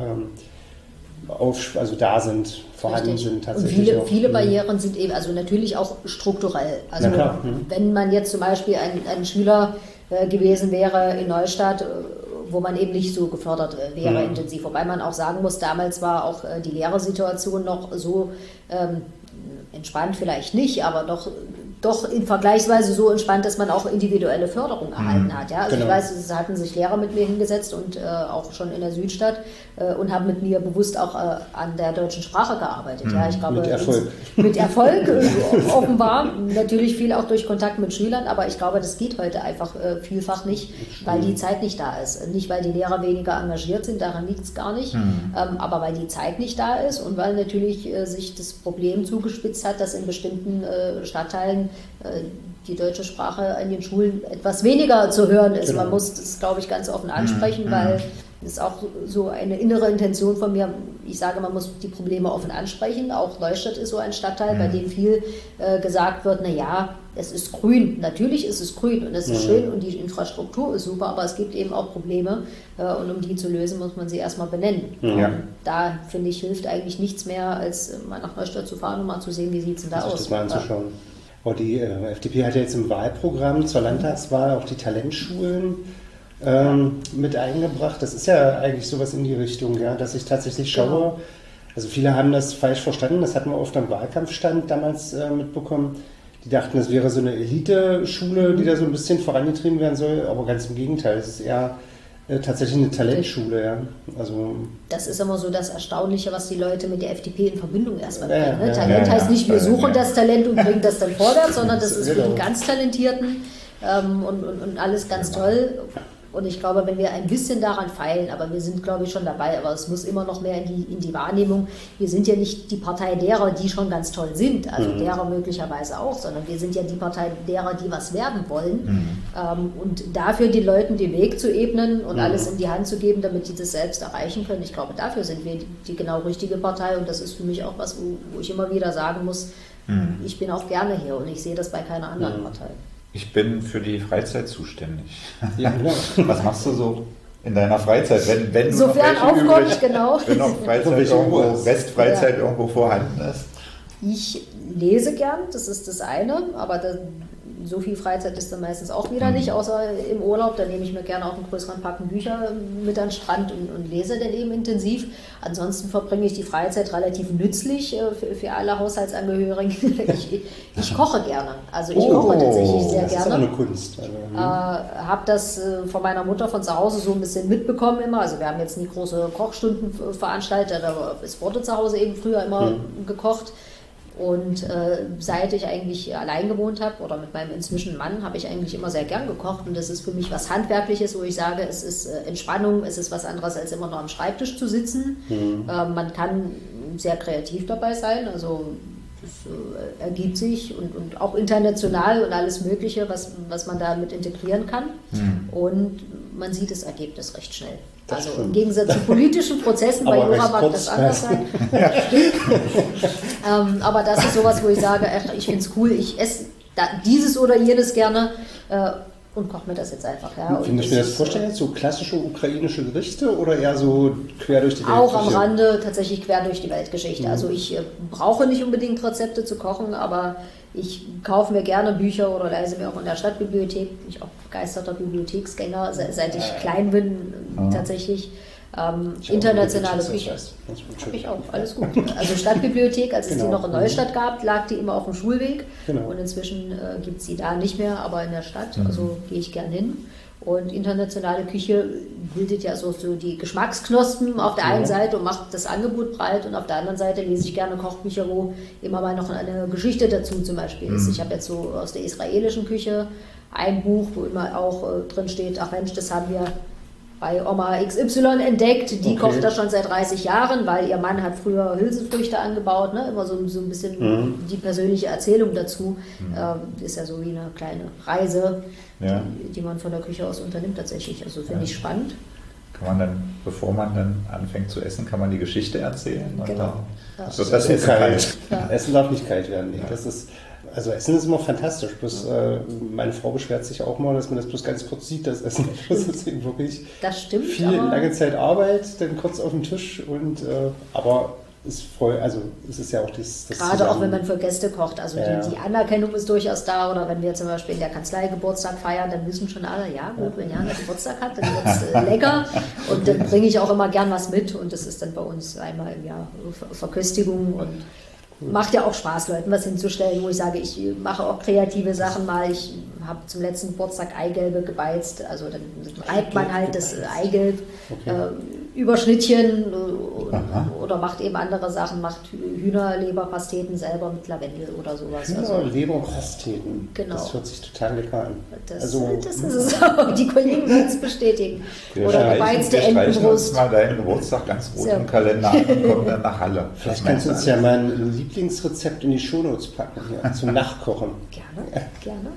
da sind, vorhanden sind tatsächlich. Und viele Barrieren sind eben, also natürlich auch strukturell. Also wenn man jetzt zum Beispiel ein Schüler gewesen wäre in Neustadt, wo man eben nicht so gefördert wäre intensiv, wobei man auch sagen muss, damals war auch die Lehrersituation noch so entspannt, vielleicht nicht, aber doch in vergleichsweise so entspannt, dass man auch individuelle Förderung erhalten hat. Ja? Also ich weiß, es hatten sich Lehrer mit mir hingesetzt und auch schon in der Südstadt und haben mit mir bewusst auch an der deutschen Sprache gearbeitet. Ja? Ich glaube, mit Erfolg offenbar, natürlich viel auch durch Kontakt mit Schülern, aber ich glaube, das geht heute einfach vielfach nicht, weil die Zeit nicht da ist. Nicht, weil die Lehrer weniger engagiert sind, daran liegt es gar nicht, aber weil die Zeit nicht da ist und weil natürlich sich das Problem zugespitzt hat, dass in bestimmten Stadtteilen die deutsche Sprache an den Schulen etwas weniger zu hören ist. Man muss das, glaube ich, ganz offen ansprechen, weil das ist auch so eine innere Intention von mir. Ich sage, man muss die Probleme offen ansprechen. Auch Neustadt ist so ein Stadtteil, bei dem viel gesagt wird, naja, es ist grün. Natürlich ist es grün und es ist schön und die Infrastruktur ist super, aber es gibt eben auch Probleme und um die zu lösen, muss man sie erstmal benennen. Da, finde ich, hilft eigentlich nichts mehr, als mal nach Neustadt zu fahren und mal zu sehen, wie sieht es denn da aus. Das mal anzuschauen. Aber die FDP hat ja jetzt im Wahlprogramm zur Landtagswahl auch die Talentschulen mit eingebracht. Das ist ja eigentlich sowas in die Richtung, ja, dass ich tatsächlich schaue. Also viele haben das falsch verstanden, das hatten wir oft am Wahlkampfstand damals mitbekommen. Die dachten, das wäre so eine Elite-Schule, die da so ein bisschen vorangetrieben werden soll, aber ganz im Gegenteil, es ist eher tatsächlich eine Talentschule, ja. Also das ist immer so das Erstaunliche, was die Leute mit der FDP in Verbindung erstmal bringen. Ne? Talent heißt nicht, wir suchen das Talent und bringen das dann vorwärts, sondern das ist für die ganz Talentierten und alles ganz toll. Und ich glaube, wenn wir ein bisschen daran feilen, aber wir sind, glaube ich, schon dabei, aber es muss immer noch mehr in die Wahrnehmung. Wir sind ja nicht die Partei derer, die schon ganz toll sind, also derer möglicherweise auch, sondern wir sind ja die Partei derer, die was werden wollen. Und dafür den Leuten den Weg zu ebnen und alles in die Hand zu geben, damit die das selbst erreichen können. Ich glaube, dafür sind wir die genau richtige Partei und das ist für mich auch was, wo ich immer wieder sagen muss, ich bin auch gerne hier und ich sehe das bei keiner anderen Partei. Ich bin für die Freizeit zuständig. ja, genau. Was machst du so in deiner Freizeit, wenn du Sofern noch aufkommt, genau. Wenn noch Freizeit irgendwo, Restfreizeit irgendwo vorhanden ist? Ich lese gern, das ist das eine, aber so viel Freizeit ist dann meistens auch wieder nicht, außer im Urlaub. Da nehme ich mir gerne auch einen größeren Packen Bücher mit an den Strand und lese dann eben intensiv. Ansonsten verbringe ich die Freizeit relativ nützlich für alle Haushaltsangehörigen. Ich koche gerne, also ich koche tatsächlich sehr gerne. Das ist auch eine Kunst. Habe das von meiner Mutter von zu Hause so ein bisschen mitbekommen immer. Also wir haben jetzt nie große Kochstunden veranstaltet, aber es wurde zu Hause eben früher immer gekocht. Und seit ich eigentlich allein gewohnt habe oder mit meinem inzwischen Mann, habe ich eigentlich immer sehr gern gekocht. Und das ist für mich was Handwerkliches, wo ich sage, es ist Entspannung, es ist was anderes, als immer nur am Schreibtisch zu sitzen. Man kann sehr kreativ dabei sein, also das ergibt sich und auch international und alles Mögliche, was man damit integrieren kann. Und man sieht das Ergebnis recht schnell. Also im Gegensatz zu politischen Prozessen, bei Jura mag das anders sein. Aber das ist sowas, wo ich sage, ich finde es cool, ich esse dieses oder jenes gerne und koche mir das jetzt einfach. Ja. Finde ich mir das vorstellen, so klassische ukrainische Gerichte oder eher so quer durch die Weltgeschichte? Auch am Rande tatsächlich quer durch die Weltgeschichte. Also ich brauche nicht unbedingt Rezepte zu kochen, aber ich kaufe mir gerne Bücher oder lese mir auch in der Stadtbibliothek. Bin ich auch begeisterter Bibliotheksgänger, seit ich klein bin tatsächlich. Internationale Küche. Habe ich auch, alles gut. Also Stadtbibliothek, als es die noch in Neustadt gab, lag die immer auf dem Schulweg. Und inzwischen gibt es die da nicht mehr, aber in der Stadt. Also gehe ich gern hin. Und internationale Küche bildet ja so die Geschmacksknospen auf der einen Seite und macht das Angebot breit und auf der anderen Seite lese ich gerne Kochbücher, wo immer mal noch eine Geschichte dazu zum Beispiel ist. Ich habe jetzt so aus der israelischen Küche ein Buch, wo immer auch drin steht, ach Mensch, das haben wir bei Oma XY entdeckt, die kocht das schon seit 30 Jahren, weil ihr Mann hat früher Hülsenfrüchte angebaut, ne? Immer so ein bisschen die persönliche Erzählung dazu. Ist ja so wie eine kleine Reise, die man von der Küche aus unternimmt tatsächlich. Also finde ich spannend. Kann man dann, bevor man dann anfängt zu essen, kann man die Geschichte erzählen? Genau. Das ist das Essen kalt. Essen darf nicht kalt werden. Nee. Das ist, also Essen ist immer fantastisch. Bloß, meine Frau beschwert sich auch mal, dass man das bloß ganz kurz sieht, das Essen. Das ist eben wirklich viel lange Zeit Arbeit, dann kurz auf dem Tisch und aber ist voll, also es ist ja auch das gerade auch wenn man für Gäste kocht, also die Anerkennung ist durchaus da, oder wenn wir zum Beispiel in der Kanzlei Geburtstag feiern, dann wissen schon alle, ja gut, wenn Jana Geburtstag hat, dann wird es lecker und dann bringe ich auch immer gern was mit und das ist dann bei uns einmal im Jahr Verköstigung und macht ja auch Spaß, Leuten was hinzustellen, wo ich sage, ich mache auch kreative Sachen mal. Ich habe zum letzten Geburtstag Eigelbe gebeizt. Also dann reibt man halt das Eigelb über Schnittchen oder macht eben andere Sachen, macht Hühnerleberpasteten selber mit Lavendel oder sowas. Hühnerleberpasteten, das hört sich total lecker an. Das ist es auch. Die Kollegen werden es bestätigen. Oder gebeizte Entenbrust. Uns mal deinen Geburtstag ganz rot im Kalender an und kommen dann nach Halle. Vielleicht kannst du uns ja mal ein Lieblingsrezept in die Shownotes packen hier, zum Nachkochen. Gerne.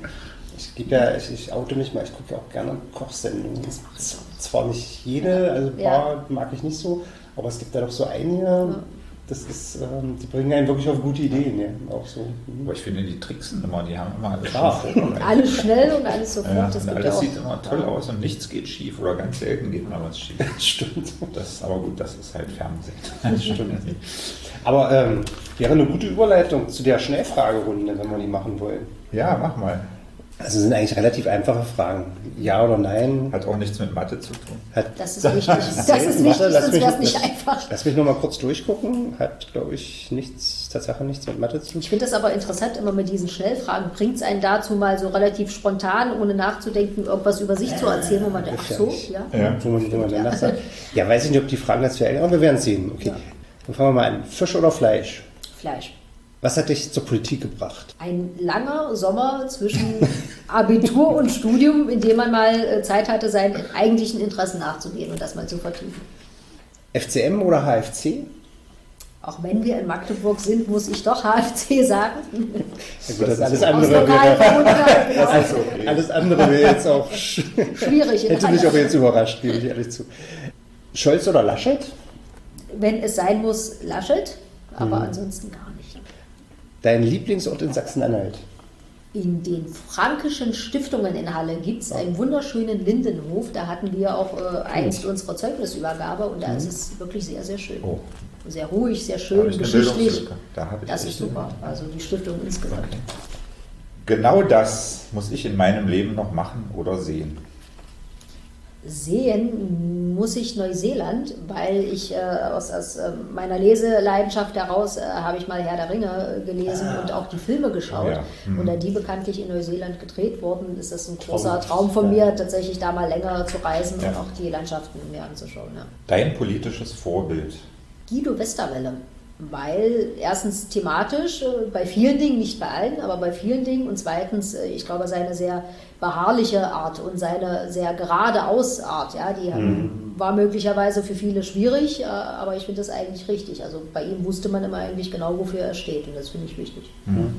Ich oute mich mal, ich gucke ja auch gerne Kochsendungen. Zwar nicht jede, also ein paar mag ich nicht so, aber es gibt da doch so einige, Das ist, die bringen einen wirklich auf gute Ideen, ja, auch so. Aber ich finde, die tricksen immer, die haben immer alles Klar. schon vorbereitet. Alles schnell und alles sofort. Ja, Das und gibt alles ja auch, sieht immer toll aus und nichts geht schief oder ganz selten geht mal was schief. Stimmt. Das, aber gut, das ist halt Fernsehen. Stimmt. Aber wäre eine gute Überleitung zu der Schnellfragerunde, wenn wir die machen wollen. Ja, mach mal. Also sind eigentlich relativ einfache Fragen. Ja oder nein? Hat auch nichts mit Mathe zu tun. Das ist wichtig. Das ist wichtig, sonst wäre es nicht einfach. Lass mich noch mal kurz durchgucken. Hat, glaube ich, Tatsache nichts mit Mathe zu tun. Ich finde das aber interessant, immer mit diesen Schnellfragen. Bringt es einen dazu, mal so relativ spontan, ohne nachzudenken, irgendwas über sich zu erzählen, wo man denkt, ach so, ja. Wo man danach sagt, ja, weiß ich nicht, ob die Fragen dazu erinnern, aber wir werden sehen. Okay, dann fangen wir mal an. Fisch oder Fleisch? Fleisch. Was hat dich zur Politik gebracht? Ein langer Sommer zwischen Abitur und Studium, in dem man mal Zeit hatte, seinen eigentlichen Interessen nachzugehen und das mal zu vertiefen. FCM oder HFC? Auch wenn wir in Magdeburg sind, muss ich doch HFC sagen. Ja gut, das alles Aus andere lokaler wäre, Gewohnheit, genau. alles andere wäre jetzt auch Schwierig. hätte mich auch jetzt überrascht, gebe ich ehrlich zu. Scholz oder Laschet? Wenn es sein muss, Laschet, aber ansonsten gar nicht. Dein Lieblingsort in Sachsen-Anhalt? In den Frankischen Stiftungen in Halle gibt es einen wunderschönen Lindenhof. Da hatten wir auch einst unsere Zeugnisübergabe und da ist es wirklich sehr, sehr schön. Oh. Sehr ruhig, sehr Da habe schön, ich eine geschichtlich. Bildungslücke. Da habe ich Das ist echt super. Also die Stiftung insgesamt. Okay. Genau das muss ich in meinem Leben noch machen oder sehen. Sehen muss ich Neuseeland, weil ich aus meiner Leseleidenschaft heraus habe ich mal Herr der Ringe gelesen und auch die Filme geschaut. Oh ja. Und da die bekanntlich in Neuseeland gedreht wurden, ist das ein großer Traum von mir, tatsächlich da mal länger zu reisen und auch die Landschaften mir anzuschauen. Ja. Dein politisches Vorbild? Guido Westerwelle. Weil erstens thematisch, bei vielen Dingen, nicht bei allen, aber bei vielen Dingen und zweitens, ich glaube, seine sehr beharrliche Art und seine sehr geradeaus Art, ja, die war möglicherweise für viele schwierig, aber ich finde das eigentlich richtig. Also bei ihm wusste man immer eigentlich genau, wofür er steht und das finde ich wichtig.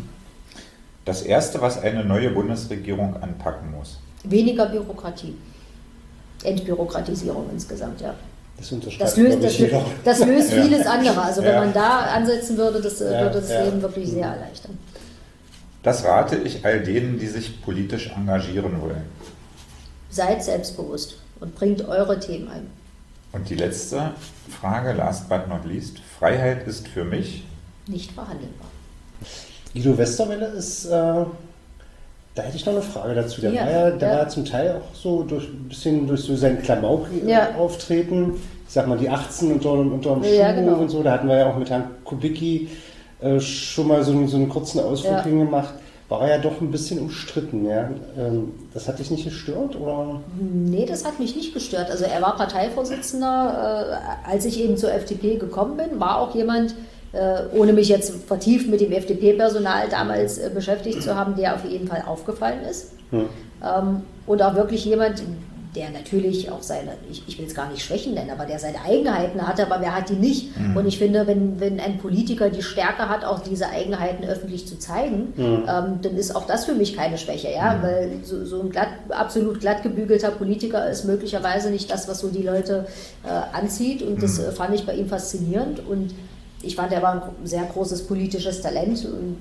Das Erste, was eine neue Bundesregierung anpacken muss? Weniger Bürokratie. Entbürokratisierung insgesamt, ja. Das löst vieles andere. Also wenn man da ansetzen würde, das würde das Leben wirklich sehr erleichtern. Das rate ich all denen, die sich politisch engagieren wollen. Seid selbstbewusst und bringt eure Themen ein. Und die letzte Frage, last but not least. Freiheit ist für mich nicht verhandelbar. Guido Westerwelle ist, da hätte ich noch eine Frage dazu. Der war zum Teil auch so ein bisschen durch so sein Klamauk-Auftreten. Ich sag mal, die 18 unterm Schuh und so. Da hatten wir ja auch mit Herrn Kubicki schon mal so einen kurzen Ausflug hingemacht. War ja doch ein bisschen umstritten. Ja? Das hat dich nicht gestört? Oder? Nee, das hat mich nicht gestört. Also er war Parteivorsitzender. Als ich eben zur FDP gekommen bin, war auch jemand, ohne mich jetzt vertieft mit dem FDP-Personal damals beschäftigt zu haben, der auf jeden Fall aufgefallen ist. Und auch wirklich jemand, der natürlich auch seine, ich will es gar nicht Schwächen nennen, aber der seine Eigenheiten hatte, aber wer hat die nicht? Und ich finde, wenn ein Politiker die Stärke hat, auch diese Eigenheiten öffentlich zu zeigen, dann ist auch das für mich keine Schwäche, ja, weil so ein absolut glatt gebügelter Politiker ist möglicherweise nicht das, was so die Leute anzieht und das fand ich bei ihm faszinierend und ich fand, er war ein sehr großes politisches Talent und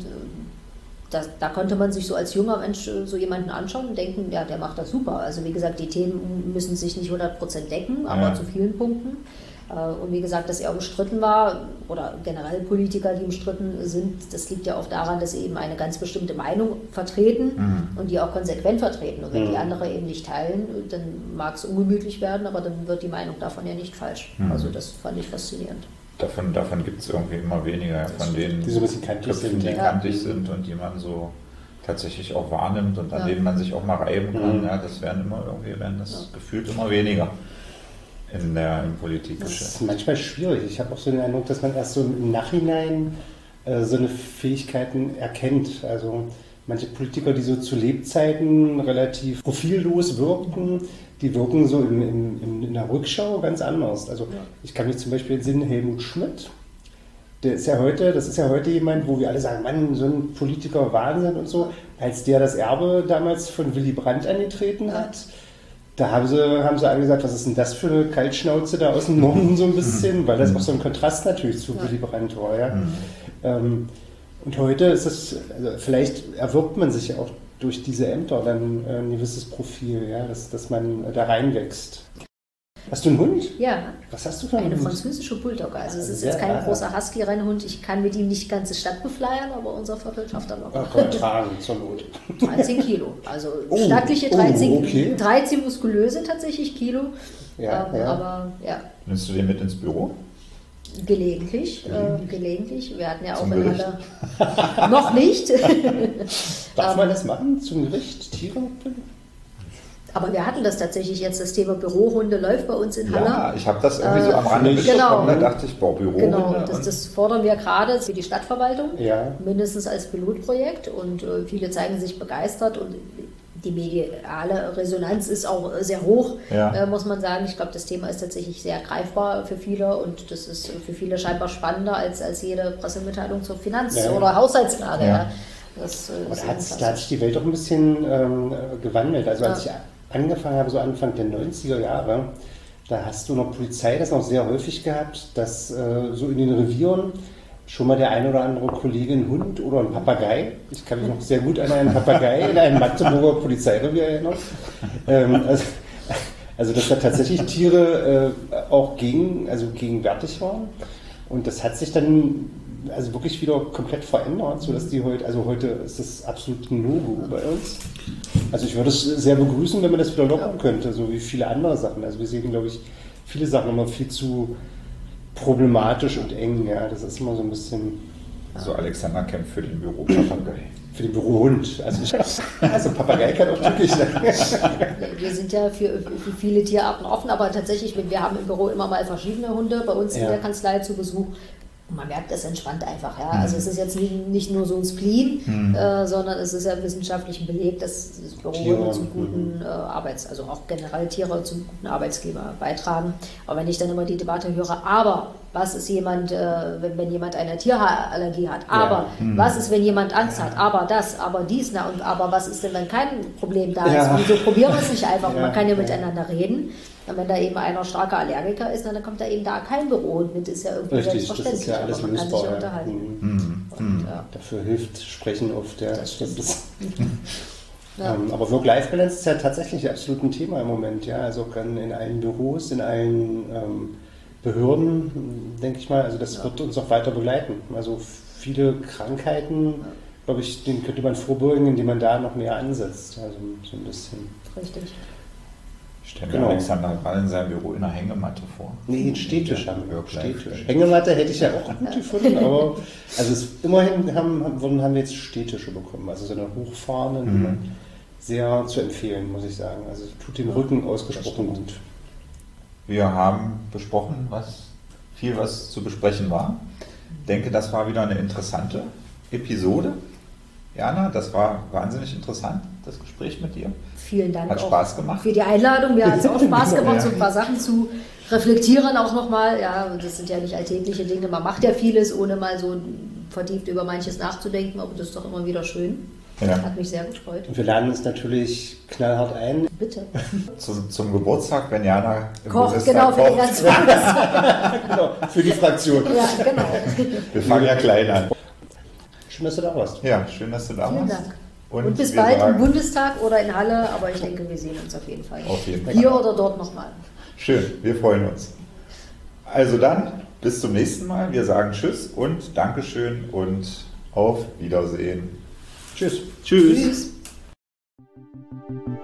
da konnte man sich so als junger Mensch so jemanden anschauen und denken, ja, der macht das super. Also wie gesagt, die Themen müssen sich nicht 100% decken, aber zu vielen Punkten. Und wie gesagt, dass er umstritten war oder generell Politiker, die umstritten sind, das liegt ja auch daran, dass sie eben eine ganz bestimmte Meinung vertreten und die auch konsequent vertreten. Und wenn die andere eben nicht teilen, dann mag es ungemütlich werden, aber dann wird die Meinung davon ja nicht falsch. Also das fand ich faszinierend. Davon gibt es irgendwie immer weniger, von denen die so ein bisschen kantig sind und die man so tatsächlich auch wahrnimmt und an denen man sich auch mal reiben kann. Ja, das werden das gefühlt immer weniger im Politikgeschäft. Das ist manchmal schwierig. Ich habe auch so den Eindruck, dass man erst so im Nachhinein so eine Fähigkeiten erkennt. Also manche Politiker, die so zu Lebzeiten relativ profillos wirkten, die wirken so in der Rückschau ganz anders. Also ich kann mich zum Beispiel entsinnen, Helmut Schmidt, das ist ja heute jemand, wo wir alle sagen, Mann, so ein Politiker Wahnsinn und so. Als der das Erbe damals von Willy Brandt angetreten hat, Da haben sie alle gesagt, was ist denn das für eine Kaltschnauze da aus dem Norden so ein bisschen, weil das auch so ein Kontrast natürlich zu Willy Brandt war. Ja. Und heute ist es, also vielleicht erwirbt man sich ja auch durch diese Ämter dann ein gewisses Profil, ja, dass man da reinwächst. Hast du einen Hund? Ja. Was hast du für einen Eine Hund? französische Bulldogge. Also es ist jetzt kein großer Husky-Rennhund. Ich kann mit ihm nicht ganze Stadt befleiern, aber unser Viertel schafft er noch. Kann man tragen zur Not. 13 Kilo. Also stattliche 13, okay. 13 muskulöse tatsächlich Kilo. Ja. Aber ja. Nimmst du den mit ins Büro? Gelegentlich. Wir hatten ja auch Zum in Gericht? Halle. Noch nicht. Darf man das machen? Zum Gericht? Tiere mitbringen? Aber wir hatten das tatsächlich jetzt, das Thema Bürohunde läuft bei uns in Halle. Ja, ich habe das irgendwie so am Rande genau. mitbekommen, da dachte ich, Bürohunde. Genau, das fordern wir gerade für die Stadtverwaltung, Ja. mindestens als Pilotprojekt und viele zeigen sich begeistert und die mediale Resonanz ist auch sehr hoch, muss man sagen. Ich glaube, das Thema ist tatsächlich sehr greifbar für viele und das ist für viele scheinbar spannender als jede Pressemitteilung zur Finanz- oder Haushaltslage. Ja. Aber da hat sich die Welt doch ein bisschen gewandelt. Also als ich angefangen habe, so Anfang der 90er Jahre, da hast du noch Polizei das noch sehr häufig gehabt, dass so in den Revieren schon mal der ein oder andere Kollege einen Hund oder einen Papagei, ich kann mich noch sehr gut an einen Papagei in einem Magdeburger Polizeirevier erinnern, also dass da tatsächlich Tiere auch gegenwärtig waren und das hat sich dann also wirklich wieder komplett verändert, sodass die heute ist das absolut ein No-Go bei uns. Also ich würde es sehr begrüßen, wenn man das wieder lockern könnte, so wie viele andere Sachen. Also wir sehen, glaube ich, viele Sachen immer viel zu problematisch und eng. Ja, das ist immer so ein bisschen... So Alexander kämpft für den Büropapagei. Für den Bürohund. Also Papagei kann auch tückisch sein. Wir sind ja für viele Tierarten offen, aber tatsächlich, wir haben im Büro immer mal verschiedene Hunde bei uns in der Kanzlei zu Besuch. Und man merkt, das entspannt einfach. Ja? Also es ist jetzt nicht nur so ein Spleen, sondern es ist ja wissenschaftlich belegt, dass Bürohunde zum guten also auch generell Tiere zum guten Arbeitsklima beitragen. Aber wenn ich dann immer die Debatte höre, aber was ist jemand, wenn jemand eine Tierhaarallergie hat, aber was ist, wenn jemand Angst hat, aber das, aber dies, aber was ist denn, wenn kein Problem da ist? Wieso probieren wir es nicht einfach? Man kann ja miteinander reden. Und wenn da eben einer starker Allergiker ist, dann kommt da eben da kein Bürohund mit, ist ja irgendwie richtig, selbstverständlich. Das ist ja alles aber man kann sich lösbar. unterhalten. Und, Dafür hilft Sprechen oft. Ja. Das stimmt. Aber Work-Life-Balance ist ja tatsächlich absolut ein Thema im Moment. Ja. Also in allen Büros, in allen Behörden, denke ich mal, also das wird uns auch weiter begleiten. Also viele Krankheiten, glaube ich, denen könnte man vorbeugen, indem man da noch mehr ansetzt. Also so ein bisschen. Richtig. Ich stelle mir Alexander gerade in seinem Büro in einer Hängematte vor. Nee, einen Stehtisch haben wir. Stehtisch. Hängematte hätte ich ja auch gut gefunden, aber also immerhin haben wir jetzt Stehtische bekommen. Also so eine hochfahrende, sehr zu empfehlen, muss ich sagen. Also tut dem Rücken ausgesprochen gut. Wir haben besprochen, was zu besprechen war. Ich denke, das war wieder eine interessante Episode. Jana, das war wahnsinnig interessant, das Gespräch mit dir. Vielen Dank Hat Spaß gemacht. Für die Einladung. Mir hat es auch Spaß gemacht, so ein paar Sachen zu reflektieren auch nochmal. Ja, das sind ja nicht alltägliche Dinge. Man macht ja vieles, ohne mal so vertieft über manches nachzudenken, aber das ist doch immer wieder schön. Ja. Hat mich sehr gefreut. Und wir laden uns natürlich knallhart ein. Bitte. Zum Geburtstag, wenn Jana im Kocht, Bundestag genau, für den kocht. ganzen Tag. Genau, für die Fraktion. Ja, genau. Wir fangen ja klein an. Schön, dass du da warst. Ja, schön, dass du da warst. Vielen Dank. Und Und bis wir bald sagen, im Bundestag oder in Halle, aber ich denke, wir sehen uns auf jeden Fall. Auf jeden Fall. Hier oder dort nochmal. Schön, wir freuen uns. Also dann, bis zum nächsten Mal. Wir sagen Tschüss und Dankeschön und auf Wiedersehen. Tschüss. Tschüss. Tschüss.